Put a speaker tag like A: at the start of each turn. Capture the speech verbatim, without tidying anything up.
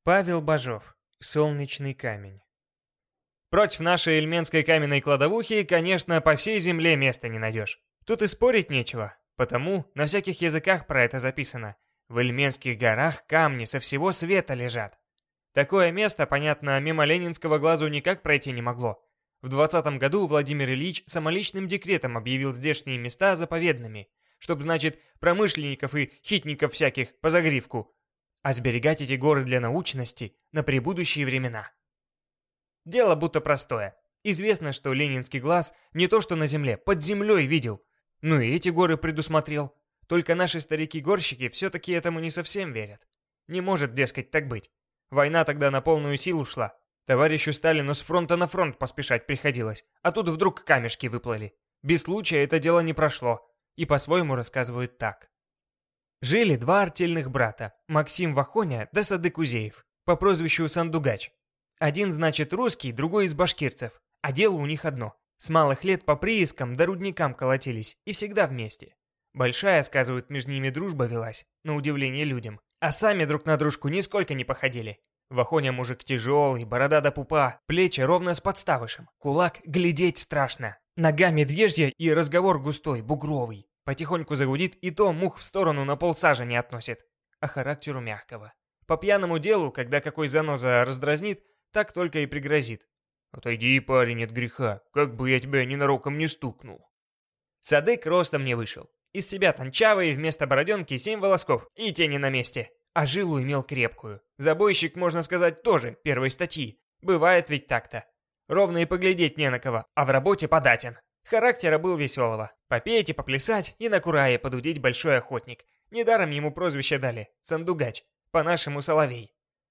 A: Павел Бажов. Солнечный камень. Против нашей эльменской каменной кладовухи, конечно, по всей земле места не найдешь. Тут и спорить нечего, потому на всяких языках про это записано. В эльменских горах камни со всего света лежат. Такое место, понятно, мимо ленинского глазу никак пройти не могло. В двадцатом году Владимир Ильич самоличным декретом объявил здешние места заповедными, чтоб, значит, промышленников и хитников всяких по загривку, а сберегать эти горы для научности на пребудущие времена. Дело будто простое. Известно, что ленинский глаз не то что на земле, под землей видел. Ну и эти горы предусмотрел. Только наши старики-горщики все-таки этому не совсем верят. Не может, дескать, так быть. Война тогда на полную силу шла. Товарищу Сталину с фронта на фронт поспешать приходилось, а тут вдруг камешки выплыли. Без случая это дело не прошло. И по-своему рассказывают так. Жили два артельных брата, Максим Вахоня да Садык Узеев, по прозвищу Сандугач. Один, значит, русский, другой из башкирцев, а дело у них одно. С малых лет по приискам да рудникам колотились, и всегда вместе. Большая, сказывают, между ними дружба велась, на удивление людям. А сами друг на дружку нисколько не походили. Вахоня мужик тяжелый, борода до пупа, плечи ровно с подставышем. Кулак глядеть страшно. Нога медвежья и разговор густой, бугровый. Потихоньку загудит, и то мух в сторону на полсажа не относит. А характеру мягкого. По пьяному делу, когда какой заноза раздразнит, так только и пригрозит. «Отойди, парень, от греха, как бы я тебя ненароком не стукнул». Садык ростом не вышел. Из себя тончавый, вместо бороденки семь волосков, и тени на месте. А жилу имел крепкую. Забойщик, можно сказать, тоже первой статьи. Бывает ведь так-то. Ровно и поглядеть не на кого, а в работе податен. Характера был веселого. Попеть и поплясать, и на курае подудить большой охотник. Недаром ему прозвище дали — Сандугач, по-нашему Соловей.